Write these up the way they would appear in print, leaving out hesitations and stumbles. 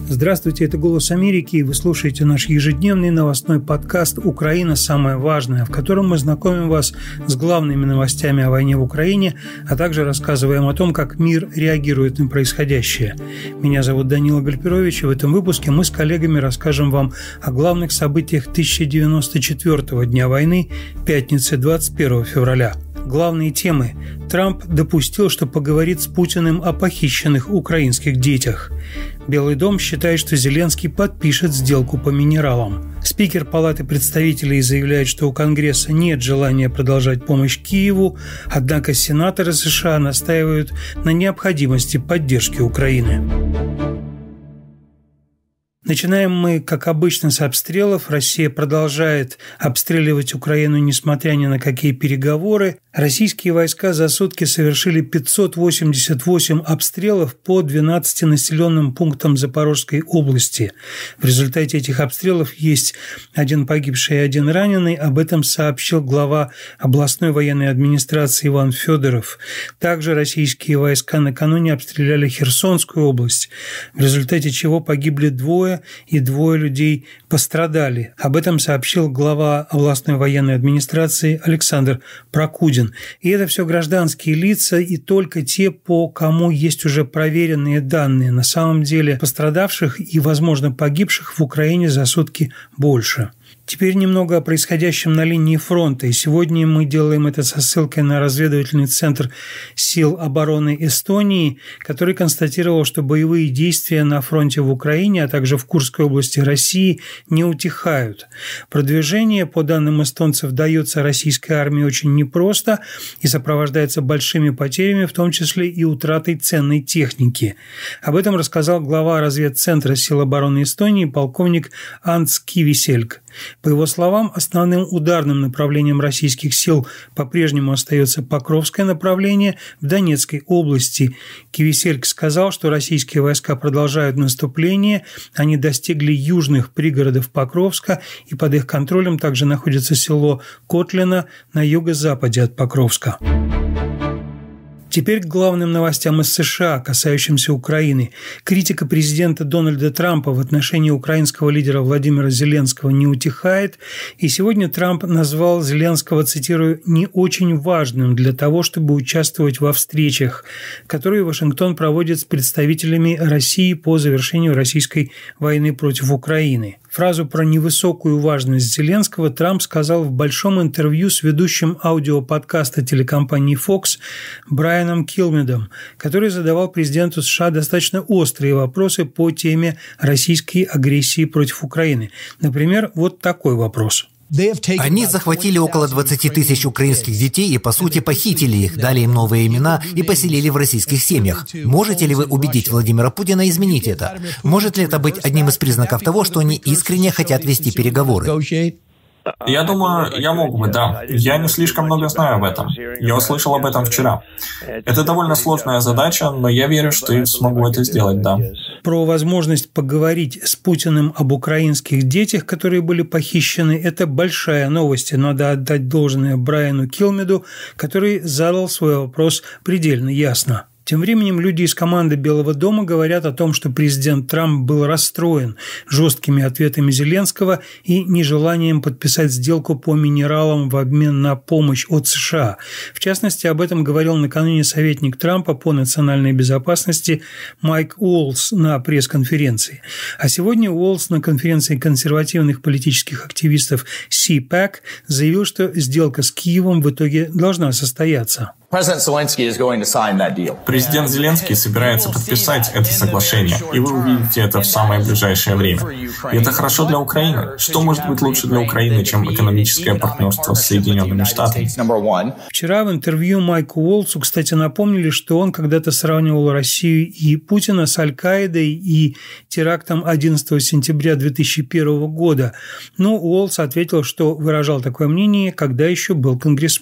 Здравствуйте, это «Голос Америки», и вы слушаете наш ежедневный новостной подкаст «Украина. Самое важное», в котором мы знакомим вас с главными новостями о войне в Украине, а также рассказываем о том, как мир реагирует на происходящее. Меня зовут Данила Гальперович, и в этом выпуске мы с коллегами расскажем вам о главных событиях 1094-го дня войны, пятницы 21 февраля. Главные темы. Трамп допустил, что поговорит с Путиным о похищенных украинских детях. Белый дом считает, что Зеленский подпишет сделку по минералам. Спикер Палаты представителей заявляет, что у Конгресса нет желания продолжать помощь Киеву, однако сенаторы США настаивают на необходимости поддержки Украины. Начинаем мы, как обычно, с обстрелов. Россия продолжает обстреливать Украину, несмотря ни на какие переговоры. Российские войска за сутки совершили 588 обстрелов по 12 населенным пунктам Запорожской области. В результате этих обстрелов есть один погибший и один раненый. Об этом сообщил глава областной военной администрации Иван Федоров. Также российские войска накануне обстреляли Херсонскую область, в результате чего погибли двое людей пострадали. Об этом сообщил глава областной военной администрации Александр Прокудин. И это все гражданские лица и только те, по кому есть уже проверенные данные. На самом деле пострадавших и, возможно, погибших в Украине за сутки больше. Теперь немного о происходящем на линии фронта. И сегодня мы делаем это со ссылкой на разведывательный центр сил обороны Эстонии, который констатировал, что боевые действия на фронте в Украине, а также в Курской области России не утихают. Продвижение, по данным эстонцев, дается российской армии очень непросто и сопровождается большими потерями, в том числе и утратой ценной техники. Об этом рассказал глава разведцентра сил обороны Эстонии полковник Анс Кивисельк. По его словам, основным ударным направлением российских сил по-прежнему остается Покровское направление в Донецкой области. Кивисельк сказал, что российские войска продолжают наступление, они достигли южных пригородов Покровска, и под их контролем также находится село Котлино на юго-западе от Покровска. Теперь к главным новостям из США, касающимся Украины. Критика президента Дональда Трампа в отношении украинского лидера Владимира Зеленского не утихает, и сегодня Трамп назвал Зеленского, цитирую, «не очень важным для того, чтобы участвовать во встречах, которые Вашингтон проводит с представителями России по завершению российской войны против Украины». Фразу про невысокую важность Зеленского Трамп сказал в большом интервью с ведущим аудиоподкаста телекомпании Fox Брайаном Килмедом, который задавал президенту США достаточно острые вопросы по теме российской агрессии против Украины. Например, вот такой вопрос. Они захватили около 20 тысяч украинских детей и, по сути, похитили их, дали им новые имена и поселили в российских семьях. Можете ли вы убедить Владимира Путина изменить это? Может ли это быть одним из признаков того, что они искренне хотят вести переговоры? Я думаю, я мог бы, да. Я не слишком много знаю об этом. Я услышал об этом вчера. Это довольно сложная задача, но я верю, что я смогу это сделать, да. Про возможность поговорить с Путиным об украинских детях, которые были похищены, это большая новость, и надо отдать должное Брайану Килмеду, который задал свой вопрос предельно ясно. Тем временем люди из команды Белого дома говорят о том, что президент Трамп был расстроен жесткими ответами Зеленского и нежеланием подписать сделку по минералам в обмен на помощь от США. В частности, об этом говорил накануне советник Трампа по национальной безопасности Майк Уоллс на пресс-конференции. А сегодня Уоллс на конференции консервативных политических активистов CPAC заявил, что сделка с Киевом в итоге должна состояться. Президент Зеленский собирается подписать это соглашение, и вы увидите это в самое ближайшее время. И это хорошо для Украины. Что может быть лучше для Украины, чем экономическое партнерство с Соединенными Штатами? Вчера в интервью Майку Уоллсу, кстати, напомнили, что он когда-то сравнивал Россию и Путина с Аль-Каидой и терактом 11 сентября 2001 года. Но Уоллс ответил, что выражал такое мнение, когда еще был конгрессменом.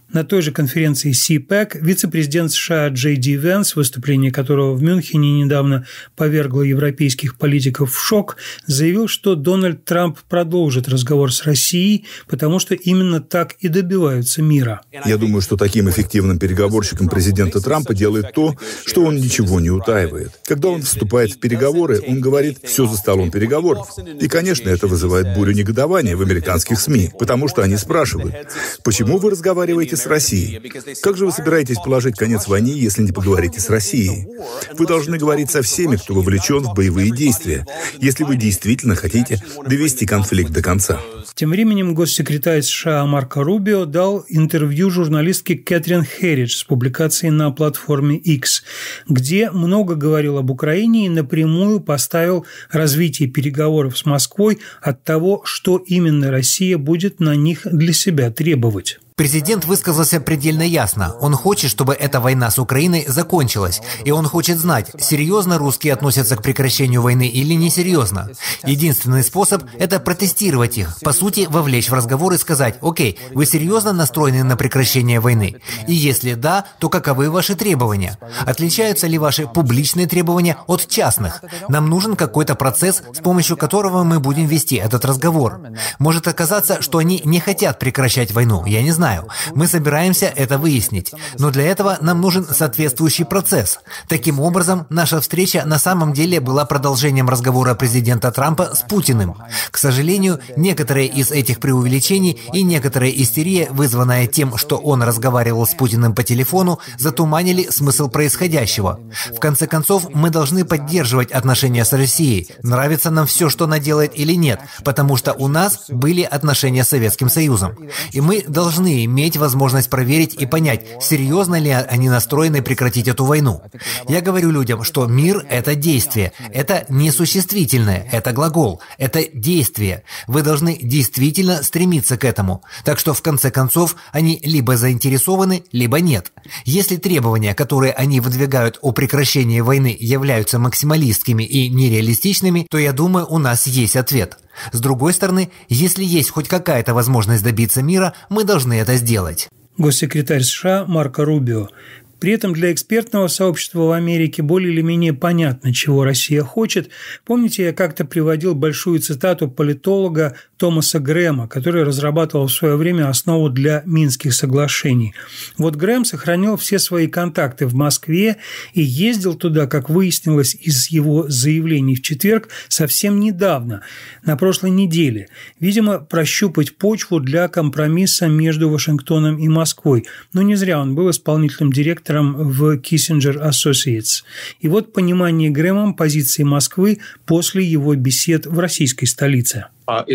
На той же конференции CPAC вице-президент США Джей Ди Венс, выступление которого в Мюнхене недавно повергло европейских политиков в шок, заявил, что Дональд Трамп продолжит разговор с Россией, потому что именно так и добиваются мира. Я думаю, что таким эффективным переговорщиком президента Трампа делает то, что он ничего не утаивает. Когда он вступает в переговоры, он говорит «все за столом переговоров». И, конечно, это вызывает бурю негодования в американских СМИ, потому что они спрашивают, почему вы разговариваете с Россией? Как же вы собираетесь положить конец войне, если не поговорите с Россией? Вы должны говорить со всеми, кто вовлечен в боевые действия, если вы действительно хотите довести конфликт до конца. Тем временем госсекретарь США Марко Рубио дал интервью журналистке Кэтрин Херридж с публикацией на платформе X, где много говорил об Украине и напрямую поставил развитие переговоров с Москвой от того, что именно Россия будет на них для себя требовать. Президент высказался предельно ясно. Он хочет, чтобы эта война с Украиной закончилась. И он хочет знать, серьезно русские относятся к прекращению войны или несерьезно. Единственный способ – это протестировать их. По сути, вовлечь в разговор и сказать: «Окей, вы серьезно настроены на прекращение войны? И если да, то каковы ваши требования? Отличаются ли ваши публичные требования от частных? Нам нужен какой-то процесс, с помощью которого мы будем вести этот разговор. Может оказаться, что они не хотят прекращать войну. Я не знаю. Мы собираемся это выяснить. Но для этого нам нужен соответствующий процесс. Таким образом, наша встреча на самом деле была продолжением разговора президента Трампа с Путиным. К сожалению, некоторые из этих преувеличений и некоторая истерия, вызванная тем, что он разговаривал с Путиным по телефону, затуманили смысл происходящего. В конце концов, мы должны поддерживать отношения с Россией. Нравится нам все, что она делает или нет, потому что у нас были отношения с Советским Союзом. И мы должны иметь возможность проверить и понять, серьезно ли они настроены прекратить эту войну. Я говорю людям, что мир – это действие, это не существительное, это глагол, это действие. Вы должны действительно стремиться к этому. Так что, в конце концов, они либо заинтересованы, либо нет. Если требования, которые они выдвигают о прекращении войны, являются максималистскими и нереалистичными, то, я думаю, у нас есть ответ. С другой стороны, если есть хоть какая-то возможность добиться мира, мы должны это сделать. Госсекретарь США Марко Рубио. При этом для экспертного сообщества в Америке более или менее понятно, чего Россия хочет. Помните, я как-то приводил большую цитату политолога Томаса Грэма, который разрабатывал в свое время основу для Минских соглашений. Вот Грэм сохранил все свои контакты в Москве и ездил туда, как выяснилось из его заявлений в четверг, совсем недавно, на прошлой неделе. Видимо, прощупать почву для компромисса между Вашингтоном и Москвой. Но не зря он был исполнительным директором в Kissinger Associates. И вот понимание Грэмом позиции Москвы после его бесед в российской столице.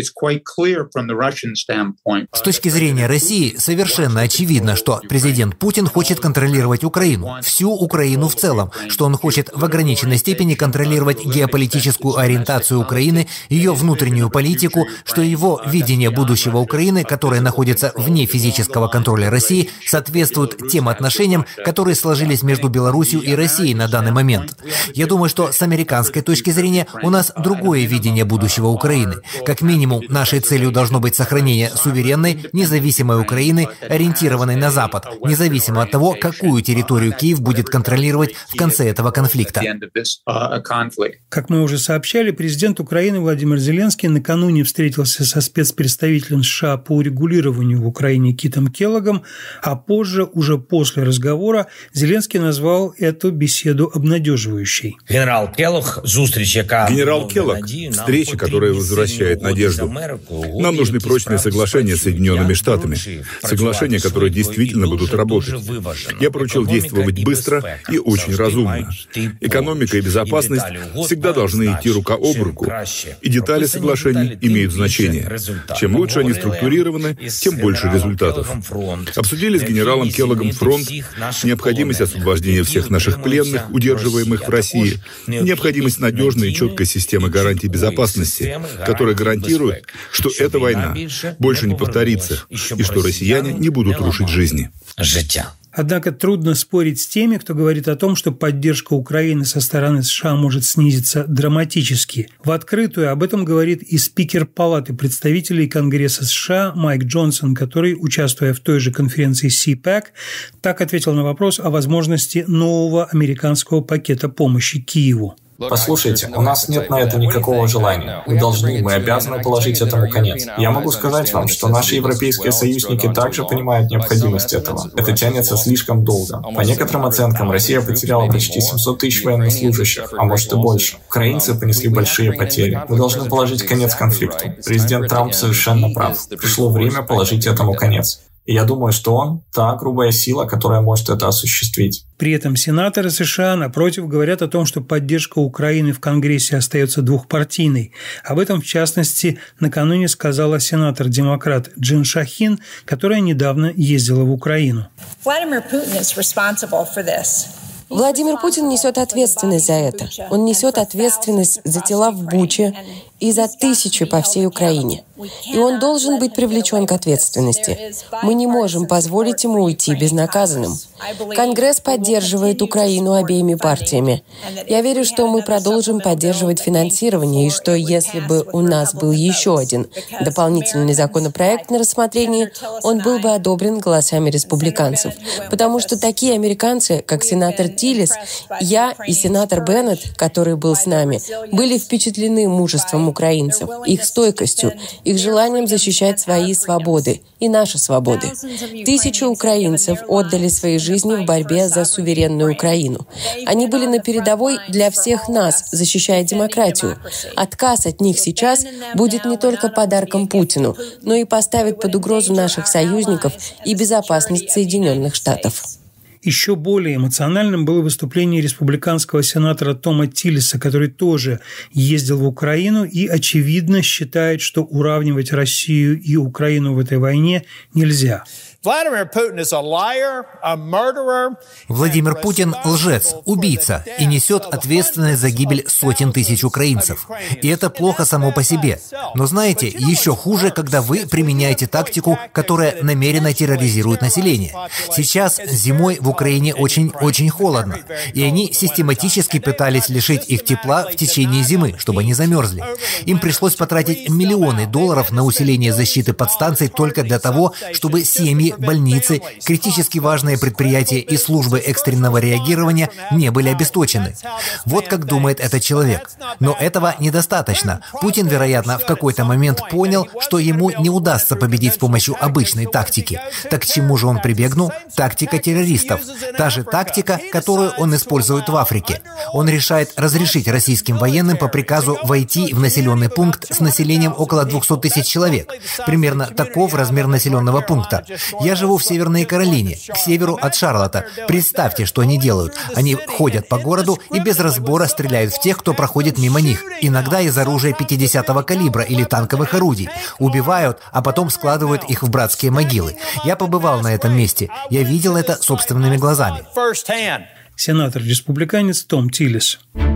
С точки зрения России совершенно очевидно, что президент Путин хочет контролировать Украину, всю Украину в целом, что он хочет в ограниченной степени контролировать геополитическую ориентацию Украины, ее внутреннюю политику, что его видение будущего Украины, которое находится вне физического контроля России, соответствует тем отношениям, которые сложились между Белоруссией и Россией на данный момент. Я думаю, что с американской точки зрения у нас другое видение будущего Украины. Как минимум, нашей целью должно быть сохранение суверенной, независимой Украины, ориентированной на Запад, независимо от того, какую территорию Киев будет контролировать в конце этого конфликта. Как мы уже сообщали, президент Украины Владимир Зеленский накануне встретился со спецпредставителем США по урегулированию в Украине Китом Келлогом, а позже, уже после разговора, Зеленский назвал эту беседу обнадеживающей. Генерал Келлог, встреча, которая возвращает надежду. Нам нужны прочные соглашения с Соединенными Штатами. Соглашения, которые действительно будут работать. Я поручил действовать быстро и очень разумно. Экономика и безопасность всегда должны идти рука об руку. И детали соглашений имеют значение. Чем лучше они структурированы, тем больше результатов. Обсудили с генералом Келлогом фронт, необходимость освобождения всех наших пленных, удерживаемых в России, необходимость надежной и четкой системы гарантий безопасности, которая гарантирует, что эта война больше не повторится и что россияне не будут рушить жизни. Однако трудно спорить с теми, кто говорит о том, что поддержка Украины со стороны США может снизиться драматически. В открытую об этом говорит и спикер Палаты представителей Конгресса США Майк Джонсон, который, участвуя в той же конференции CPAC, так ответил на вопрос о возможности нового американского пакета помощи Киеву. Послушайте, у нас нет на это никакого желания. Мы обязаны положить этому конец. Я могу сказать вам, что наши европейские союзники также понимают необходимость этого. Это тянется слишком долго. По некоторым оценкам, Россия потеряла почти 700 тысяч военнослужащих, а может и больше. Украинцы понесли большие потери. Мы должны положить конец конфликту. Президент Трамп совершенно прав. Пришло время положить этому конец. И я думаю, что он – та грубая сила, которая может это осуществить. При этом сенаторы США, напротив, говорят о том, что поддержка Украины в Конгрессе остается двухпартийной. Об этом, в частности, накануне сказала сенатор-демократ Джин Шахин, которая недавно ездила в Украину. Владимир Путин несет ответственность за это. Он несет ответственность за тела в Буче и за тысячи по всей Украине. И он должен быть привлечен к ответственности. Мы не можем позволить ему уйти безнаказанным. Конгресс поддерживает Украину обеими партиями. Я верю, что мы продолжим поддерживать финансирование, и что если бы у нас был еще один дополнительный законопроект на рассмотрении, он был бы одобрен голосами республиканцев. Потому что такие американцы, как сенатор Тиллис, я и сенатор Беннет, который был с нами, были впечатлены мужеством украинцев, их стойкостью, их желанием защищать свои свободы и наши свободы. Тысячи украинцев отдали свои жизни в борьбе за суверенную Украину. Они были на передовой для всех нас, защищая демократию. Отказ от них сейчас будет не только подарком Путину, но и поставит под угрозу наших союзников и безопасность Соединенных Штатов. Еще более эмоциональным было выступление республиканского сенатора Тома Тиллиса, который тоже ездил в Украину и, очевидно, считает, что уравнивать Россию и Украину в этой войне нельзя. Владимир Путин – лжец, убийца и несет ответственность за гибель сотен тысяч украинцев. И это плохо само по себе. Но знаете, еще хуже, когда вы применяете тактику, которая намеренно терроризирует население. Сейчас зимой в Украине очень холодно, и они систематически пытались лишить их тепла в течение зимы, чтобы они замерзли. Им пришлось потратить миллионы долларов на усиление защиты подстанций только для того, чтобы семьи, больницы, критически важные предприятия и службы экстренного реагирования не были обесточены. Вот как думает этот человек. Но этого недостаточно. Путин, вероятно, в какой-то момент понял, что ему не удастся победить с помощью обычной тактики. Так к чему же он прибегнул? Тактика террористов. Та же тактика, которую он использует в Африке. Он решает разрешить российским военным по приказу войти в населенный пункт с населением около 200 тысяч человек. Примерно таков размер населенного пункта. Я живу в Северной Каролине, к северу от Шарлотта. Представьте, что они делают. Они ходят по городу и без разбора стреляют в тех, кто проходит мимо них. Иногда из оружия 50-го калибра или танковых орудий. Убивают, а потом складывают их в братские могилы. Я побывал на этом месте. Я видел это собственными глазами. Сенатор-республиканец Том Тиллис.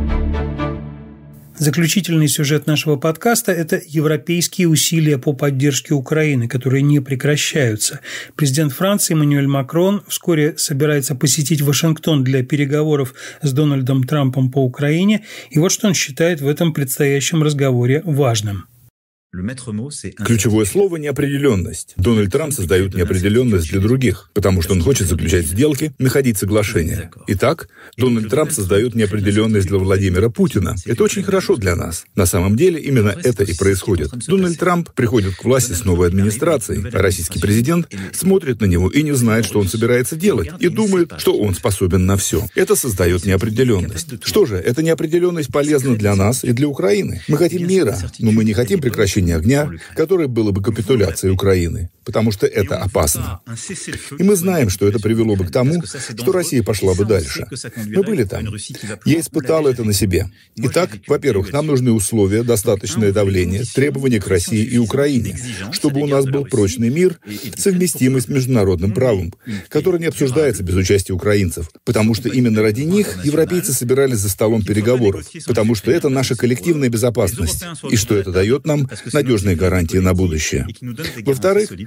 Заключительный сюжет нашего подкаста – это европейские усилия по поддержке Украины, которые не прекращаются. Президент Франции Эммануэль Макрон вскоре собирается посетить Вашингтон для переговоров с Дональдом Трампом по Украине, и вот что он считает в этом предстоящем разговоре важным. Ключевое слово – неопределенность. Дональд Трамп создает неопределенность для других, потому что он хочет заключать сделки, находить соглашения. Итак, Дональд Трамп создает неопределенность для Владимира Путина. Это очень хорошо для нас. На самом деле, именно это и происходит. Дональд Трамп приходит к власти с новой администрацией, а российский президент смотрит на него и не знает, что он собирается делать, и думает, что он способен на все. Это создает неопределенность. Что же, эта неопределенность полезна для нас и для Украины. Мы хотим мира, но мы не хотим прекращения огня, которое было бы капитуляцией Украины, потому что это опасно. И мы знаем, что это привело бы к тому, что Россия пошла бы дальше. Мы были там. Я испытал это на себе. Итак, во-первых, нам нужны условия, достаточное давление, требования к России и Украине, чтобы у нас был прочный мир, совместимый с международным правом, который не обсуждается без участия украинцев, потому что именно ради них европейцы собирались за столом переговоров, потому что это наша коллективная безопасность, и что это дает нам надежные гарантии на будущее. Во-вторых,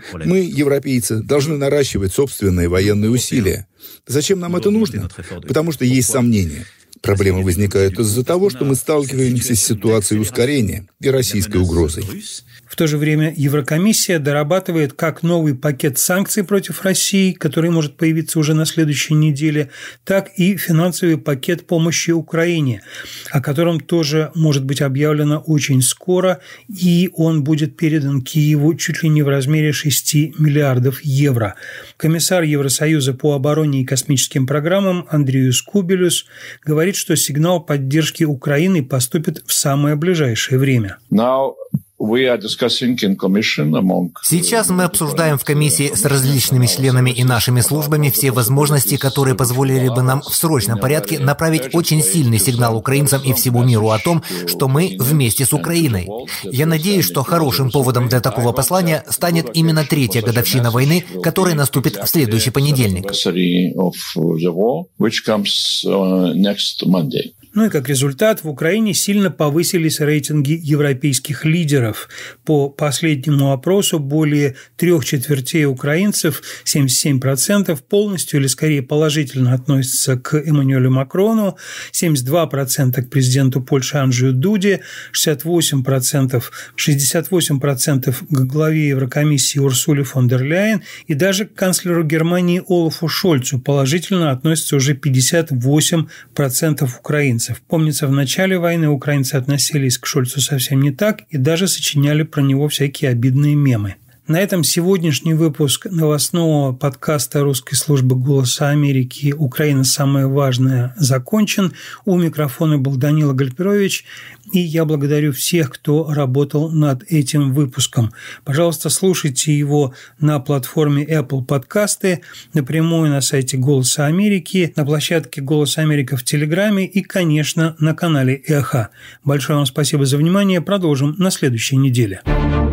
Мы, европейцы, должны наращивать собственные военные усилия. Зачем нам это нужно? Потому что есть сомнения. Проблемы возникают из-за того, что мы сталкиваемся с ситуацией ускорения и российской угрозой. В то же время Еврокомиссия дорабатывает как новый пакет санкций против России, который может появиться уже на следующей неделе, так и финансовый пакет помощи Украине, о котором тоже может быть объявлено очень скоро, и он будет передан Киеву чуть ли не в размере 6 миллиардов евро. Комиссар Евросоюза по обороне и космическим программам Андриус Кубилюс говорит, что сигнал поддержки Украины поступит в самое ближайшее время. Сейчас мы обсуждаем в комиссии с различными членами и нашими службами все возможности, которые позволили бы нам в срочном порядке направить очень сильный сигнал украинцам и всему миру о том, что мы вместе с Украиной. Я надеюсь, что хорошим поводом для такого послания станет именно 3-я годовщина войны, которая наступит в следующий понедельник. Ну и как результат, в Украине сильно повысились рейтинги европейских лидеров. По последнему опросу более 3/4 украинцев, 77%, полностью или скорее положительно относятся к Эммануэлю Макрону, 72% к президенту Польши Анджею Дуде, 68% к главе Еврокомиссии Урсуле фон дер Ляйен и даже к канцлеру Германии Олафу Шольцу положительно относятся уже 58% украинцев. Помнится, в начале войны украинцы относились к Шольцу совсем не так и даже сочиняли про него всякие обидные мемы. На этом сегодняшний выпуск новостного подкаста русской службы «Голоса Америки» «Украина. Самое важное» закончен. У микрофона был Данила Гальперович, и я благодарю всех, кто работал над этим выпуском. Пожалуйста, слушайте его на платформе Apple Подкасты, напрямую на сайте «Голоса Америки», на площадке «Голос Америка» в Телеграме и, конечно, на канале «Эхо». Большое вам спасибо за внимание. Продолжим на следующей неделе.